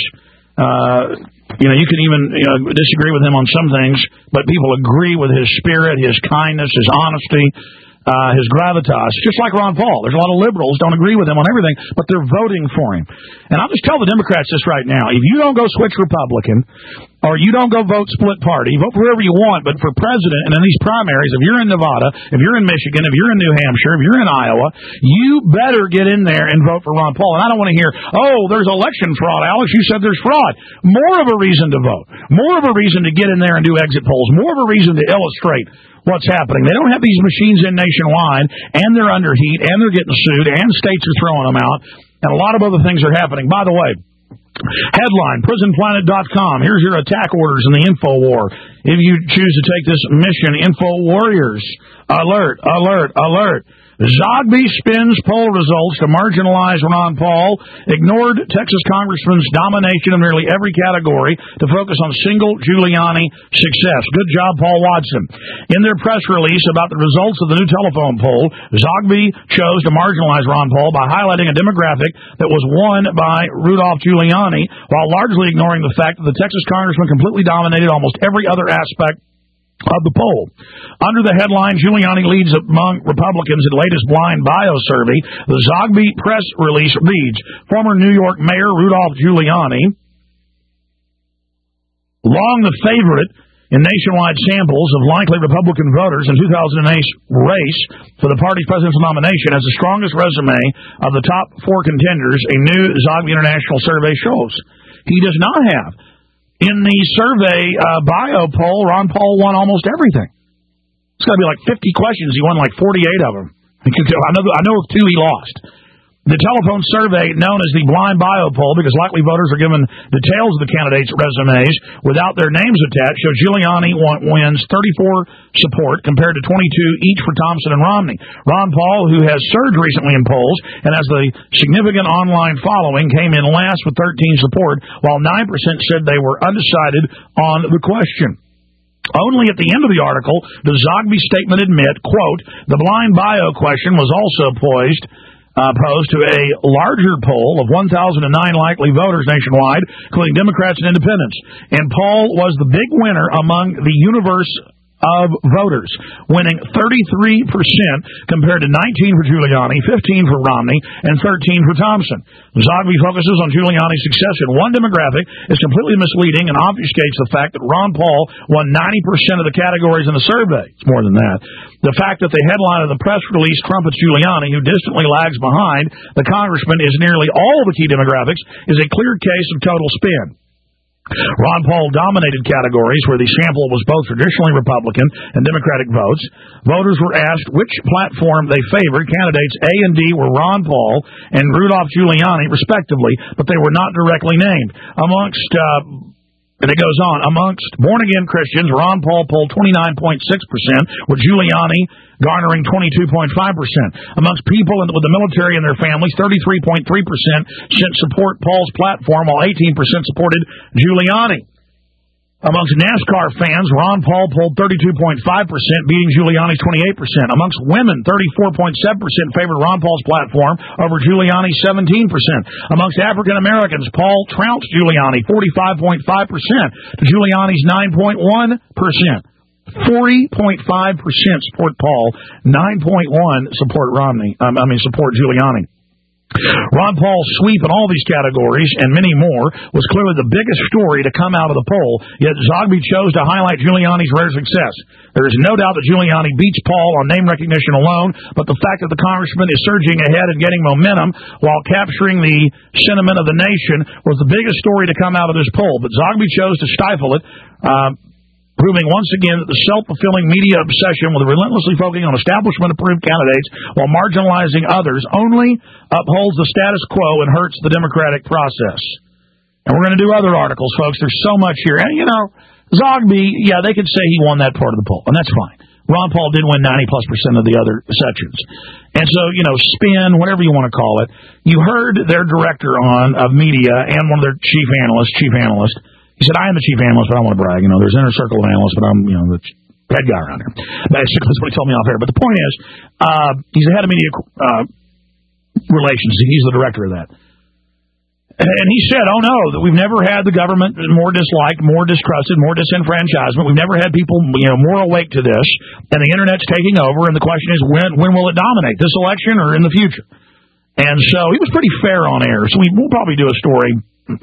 You can even disagree with him on some things, but people agree with his spirit, his kindness, his honesty, his gravitas, just like Ron Paul. There's a lot of liberals don't agree with him on everything, but they're voting for him. And I'll just tell the Democrats this right now. If you don't go switch Republican, or you don't go vote split party, vote for whoever you want, but for president and in these primaries, if you're in Nevada, if you're in Michigan, if you're in New Hampshire, if you're in Iowa, you better get in there and vote for Ron Paul. And I don't want to hear, there's election fraud, Alex. You said there's fraud. More of a reason to vote. More of a reason to get in there and do exit polls. More of a reason to illustrate what's happening. They don't have these machines in nationwide, and they're under heat, and they're getting sued, and states are throwing them out, and a lot of other things are happening. By the way, headline, prisonplanet.com. Here's your attack orders in the info war. If you choose to take this mission, info warriors, alert, alert, alert. Zogby spins poll results to marginalize Ron Paul, ignored Texas congressman's domination of nearly every category to focus on single Giuliani success. Good job, Paul Watson. In their press release about the results of the new telephone poll, Zogby chose to marginalize Ron Paul by highlighting a demographic that was won by Rudolph Giuliani, while largely ignoring the fact that the Texas congressman completely dominated almost every other aspect of the poll. Under the headline, Giuliani leads among Republicans in latest blind bio survey, the Zogby press release reads, former New York Mayor Rudolph Giuliani long the favorite in nationwide samples of likely Republican voters in 2008 race for the party's presidential nomination, has the strongest resume of the top 4 contenders, a new Zogby International survey shows. He does not have. In the survey bio poll, Ron Paul won almost everything. It's got to be like 50 questions. He won like 48 of them. I know of 2 he lost. The telephone survey, known as the blind bio poll, because likely voters are given details of the candidates' resumes without their names attached, shows Giuliani wins 34 support compared to 22 each for Thompson and Romney. Ron Paul, who has surged recently in polls and has the significant online following, came in last with 13 support, while 9% said they were undecided on the question. Only at the end of the article does Zogby's statement admit, quote, the blind bio question was also posed to a larger poll of 1,009 likely voters nationwide, including Democrats and independents. And Paul was the big winner among the universe of voters, winning 33% compared to 19 for Giuliani, 15 for Romney, and 13 for Thompson. Zogby focuses on Giuliani's success in one demographic, is completely misleading, and obfuscates the fact that Ron Paul won 90% of the categories in the survey. It's more than that. The fact that the headline of the press release trumpets Giuliani, who distantly lags behind the congressman, is nearly all the key demographics, is a clear case of total spin. Ron Paul dominated categories where the sample was both traditionally Republican and Democratic votes. Voters were asked which platform they favored. Candidates A and D were Ron Paul and Rudolph Giuliani, respectively, but they were not directly named. And it goes on, amongst born-again Christians, Ron Paul polled 29.6%, with Giuliani garnering 22.5%. Amongst people with the military and their families, 33.3% sent support Paul's platform, while 18% supported Giuliani. Amongst NASCAR fans, Ron Paul polled 32.5%, beating Giuliani's 28%. Amongst women, 34.7% favored Ron Paul's platform over Giuliani's 17%. Amongst African Americans, Paul trounced Giuliani 45.5% to Giuliani's 9.1%. 40.5% support Paul, 9.1% support Giuliani. Ron Paul's sweep in all these categories, and many more, was clearly the biggest story to come out of the poll, yet Zogby chose to highlight Giuliani's rare success. There is no doubt that Giuliani beats Paul on name recognition alone, but the fact that the congressman is surging ahead and getting momentum while capturing the sentiment of the nation was the biggest story to come out of this poll. But Zogby chose to stifle it, proving once again that the self-fulfilling media obsession with relentlessly focusing on establishment-approved candidates while marginalizing others only upholds the status quo and hurts the democratic process. And we're going to do other articles, folks. There's so much here. And, Zogby, they could say he won that part of the poll, and that's fine. Ron Paul did win 90+% of the other sections. And so, spin, whatever you want to call it. You heard their director of media and one of their chief analyst. He said, I am the chief analyst, but I don't want to brag. There's an inner circle of analysts, but I'm, the head guy around here. Basically, that's what he told me off air. But the point is, he's the head of media relations. He's the director of that. And he said, that we've never had the government more disliked, more distrusted, more disenfranchisement. We've never had people, more awake to this. And the Internet's taking over, and the question is, when will it dominate, this election or in the future? And so he was pretty fair on air. So we'll probably do a story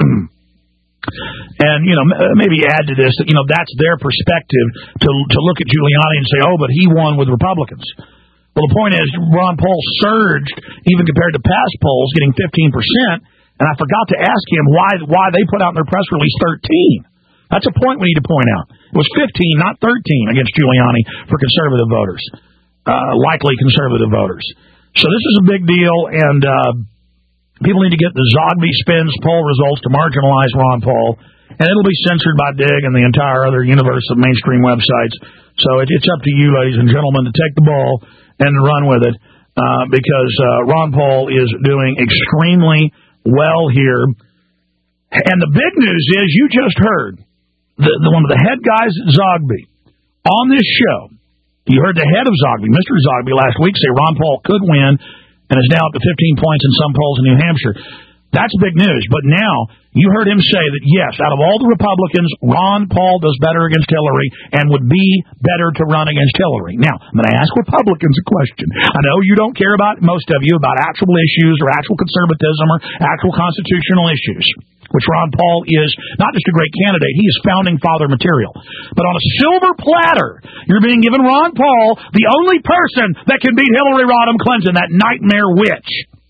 and, maybe add to this that, that's their perspective to look at Giuliani and say, but he won with Republicans. Well, the point is, Ron Paul surged, even compared to past polls, getting 15%, and I forgot to ask him why they put out in their press release 13. That's a point we need to point out. It was 15, not 13, against Giuliani for conservative voters, likely conservative voters. So this is a big deal, and people need to get the Zogby Spins poll results to marginalize Ron Paul, and it'll be censored by Dig and the entire other universe of mainstream websites. So it's up to you, ladies and gentlemen, to take the ball and run with it, because Ron Paul is doing extremely well here. And the big news is, you just heard one of the head guys at Zogby on this show. You heard the head of Zogby, Mr. Zogby, last week say Ron Paul could win, and is now up to 15 points in some polls in New Hampshire. That's big news. But now, you heard him say that, yes, out of all the Republicans, Ron Paul does better against Hillary and would be better to run against Hillary. Now, I'm going to ask Republicans a question. I know you don't care about, most of you, about actual issues or actual conservatism or actual constitutional issues. which Ron Paul is not just a great candidate, he is founding father material. But on a silver platter, you're being given Ron Paul, the only person that can beat Hillary Rodham Clinton, that nightmare witch.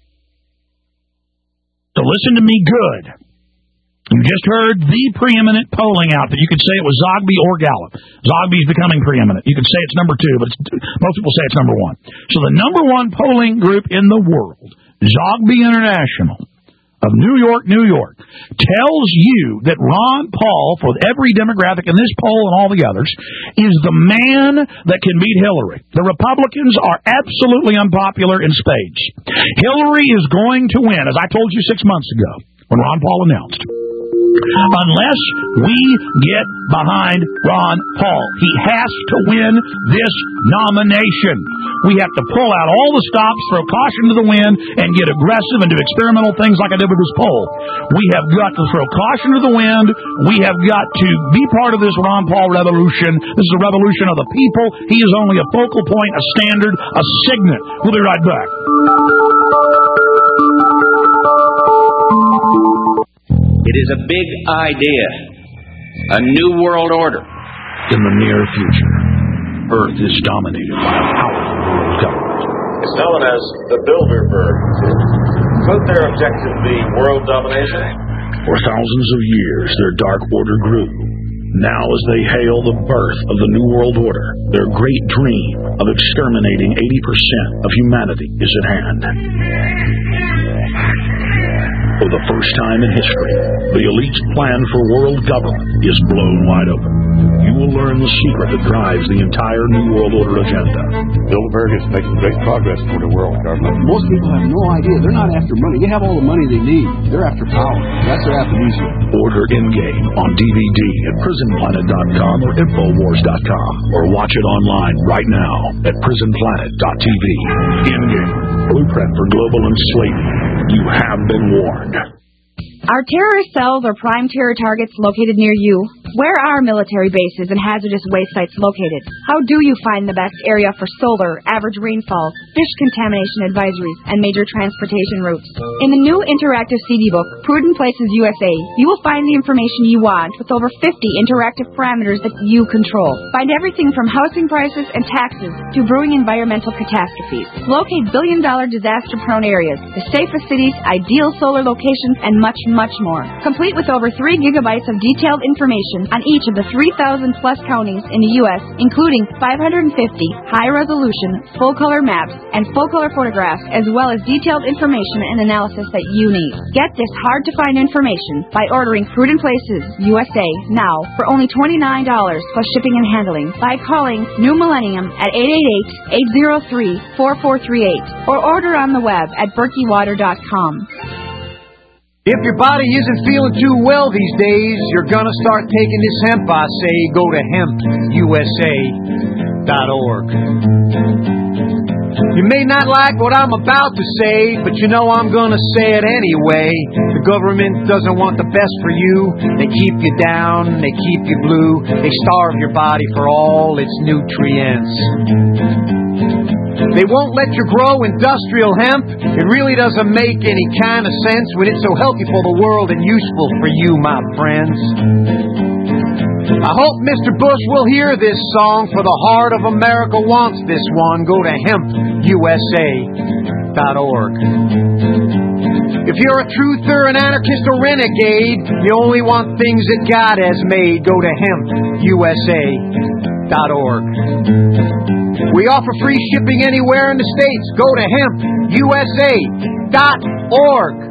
So listen to me good. You just heard the preeminent polling outfit. You could say it was Zogby or Gallup. Zogby's becoming preeminent. You could say it's number 2, but most people say it's number 1. So the number 1 polling group in the world, Zogby International of New York, tells you that Ron Paul, for every demographic in this poll and all the others, is the man that can beat Hillary. The Republicans are absolutely unpopular in spades. Hillary is going to win, as I told you 6 months ago when Ron Paul announced. Unless we get behind Ron Paul. He has to win this nomination. We have to pull out all the stops, throw caution to the wind, and get aggressive and do experimental things like I did with this poll. We have got to throw caution to the wind. We have got to be part of this Ron Paul revolution. This is a revolution of the people. He is only a focal point, a standard, a signet. We'll be right back. It is a big idea, a new world order. In the near future, Earth is dominated by a powerful world government. It's known as the Bilderberg Group. Could their objective be world domination? For thousands of years, their dark order grew. Now, as they hail the birth of the New World Order, their great dream of exterminating 80% of humanity is at hand. For the first time in history, the elite's plan for world government is blown wide open. You will learn the secret that drives the entire New World Order agenda. Bilderberg is making great progress toward a world government. Most people have no idea. They're not after money. They have all the money they need. They're after power. That's their aphrodisiac. Order Endgame on DVD at prisonplanet.com or Infowars.com, or watch it online right now at prisonplanet.tv. Endgame, blueprint for global enslavement. You have been warned. Are terrorist cells or prime terror targets located near you? Where are military bases and hazardous waste sites located? How do you find the best area for solar, average rainfall, fish contamination advisories, and major transportation routes? In the new interactive CD book, Prudent Places USA, you will find the information you want with over 50 interactive parameters that you control. Find everything from housing prices and taxes to brewing environmental catastrophes. Locate billion-dollar disaster-prone areas, the safest cities, ideal solar locations, and much more. Complete with over 3 gigabytes of detailed information on each of the 3,000-plus counties in the U.S., including 550 high-resolution, full-color maps and full-color photographs, as well as detailed information and analysis that you need. Get this hard-to-find information by ordering Prudent Places USA now for only $29 plus shipping and handling by calling New Millennium at 888-803-4438 or order on the web at berkeywater.com. If your body isn't feeling too well these days, you're gonna start taking this hemp, I say. Go to hempusa.org. You may not like what I'm about to say, but you know I'm gonna say it anyway. The government doesn't want the best for you. They keep you down, they keep you blue. They starve your body for all its nutrients. They won't let you grow industrial hemp. It really doesn't make any kind of sense when it's so healthy for the world and useful for you, my friends. I hope Mr. Bush will hear this song, for the heart of America wants this one. Go to hempusa.org. If you're a truther, an anarchist, or renegade, you only want things that God has made. Go to hempusa.org. We offer free shipping anywhere in the States. Go to hempusa.org.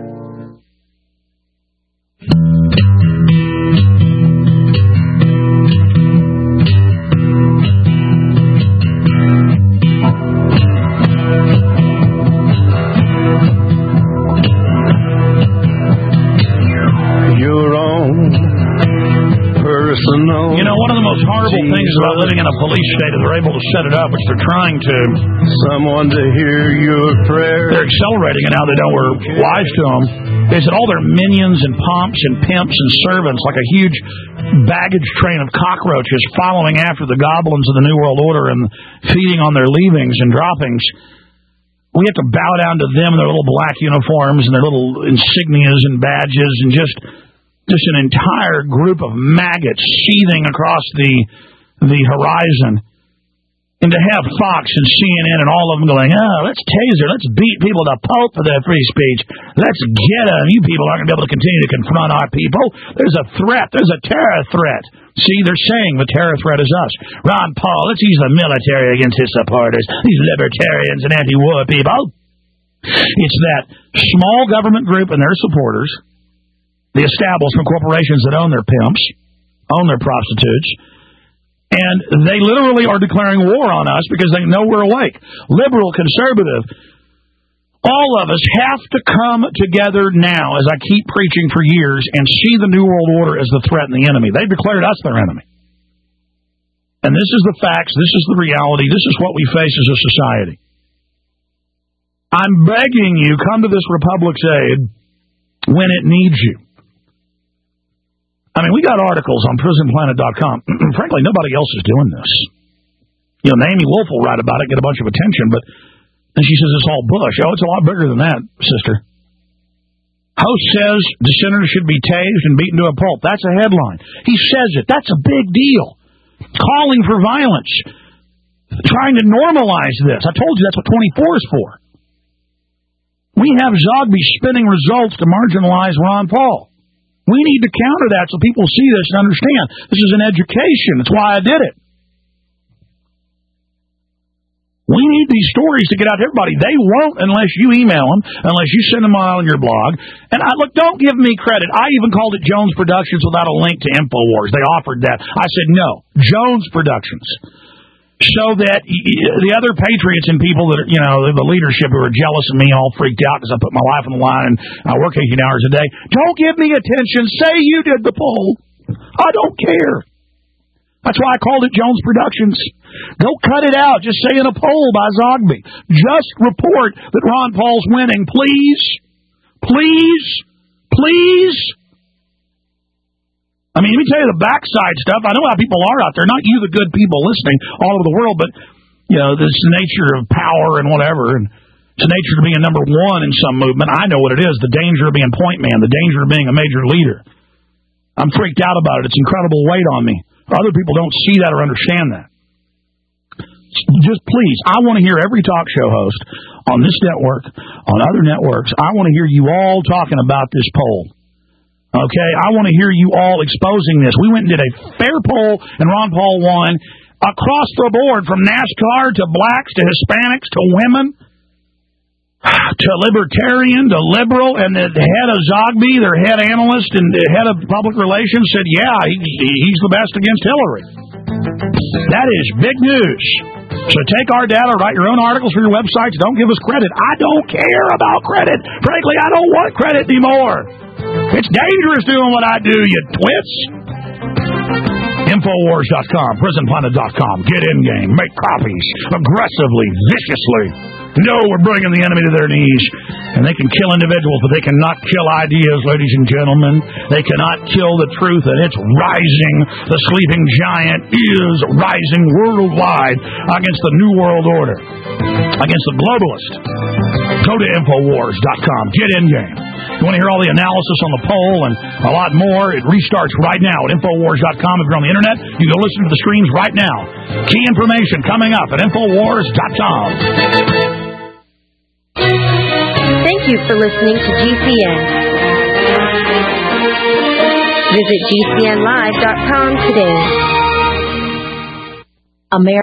You know, one of the most horrible things about living in a police state is they're able to set it up, which they're trying to. Someone to hear your prayer. They're accelerating it now. They know we're wise to them. They said all their minions and pomps and pimps and servants, like a huge baggage train of cockroaches following after the goblins of the New World Order and feeding on their leavings and droppings. We have to bow down to them in their little black uniforms and their little insignias and badges and just just an entire group of maggots seething across the horizon. And to have Fox and CNN and all of them going, let's taser, let's beat people to pulp for their free speech. Let's get them. You people aren't going to be able to continue to confront our people. There's a threat. There's a terror threat. See, they're saying the terror threat is us. Ron Paul, let's use the military against his supporters, these libertarians and anti-war people. It's that small government group and their supporters, the establishment corporations that own their pimps, own their prostitutes, and they literally are declaring war on us because they know we're awake. Liberal, conservative, all of us have to come together now, as I keep preaching for years, and see the New World Order as the threat and the enemy. They've declared us their enemy. And this is the facts, this is the reality, this is what we face as a society. I'm begging you, come to this Republic's aid when it needs you. I mean, we got articles on prisonplanet.com. Frankly, nobody else is doing this. You know, Amy Wolf will write about it, get a bunch of attention, but then she says it's all Bush. Oh, it's a lot bigger than that, sister. Host says dissenters should be tased and beaten to a pulp. That's a headline. He says it. That's a big deal. Calling for violence. Trying to normalize this. I told you that's what 24 is for. We have Zogby spinning results to marginalize Ron Paul. We need to counter that so people see this and understand. This is an education. That's why I did it. We need these stories to get out to everybody. They won't unless you email them, unless you send them on your blog. And look, don't give me credit. I even called it Jones Productions without a link to InfoWars. They offered that. I said, no, Jones Productions. So that the other patriots and people that are, you know, the leadership who are jealous of me all freaked out because I put my life on the line and I work 18 hours a day. Don't give me attention. Say you did the poll. I don't care. That's why I called it Jones Productions. Don't cut it out. Just say in a poll by Zogby. Just report that Ron Paul's winning. Please. Please. Please. I mean, let me tell you the backside stuff. I know how people are out there. Not you, the good people listening all over the world, but, you know, this nature of power and whatever, and it's the nature of being a number one in some movement. I know what it is, the danger of being point man, the danger of being a major leader. I'm freaked out about it. It's incredible weight on me. Other people don't see that or understand that. Just please, I want to hear every talk show host on this network, on other networks, I want to hear you all talking about this poll. Okay, I want to hear you all exposing this. We went and did a fair poll, and Ron Paul won across the board, from NASCAR to blacks to Hispanics to women to libertarian to liberal, and the head of Zogby, their head analyst and the head of public relations, said, yeah, he's the best against Hillary. That is big news. So take our data, write your own articles for your websites. Don't give us credit. I don't care about credit. Frankly, I don't want credit anymore. It's dangerous doing what I do, you twits. Infowars.com, prisonplanet.com. Get in game. Make copies. Aggressively, viciously. No, we're bringing the enemy to their knees. And they can kill individuals, but they cannot kill ideas, ladies and gentlemen. They cannot kill the truth, and it's rising. The sleeping giant is rising worldwide against the New World Order, against the globalist. Go to Infowars.com. Get in game. You want to hear all the analysis on the poll and a lot more? It restarts right now at Infowars.com. If you're on the internet, you can listen to the streams right now. Key information coming up at Infowars.com. Thank you for listening to GCN. Visit GCNlive.com today.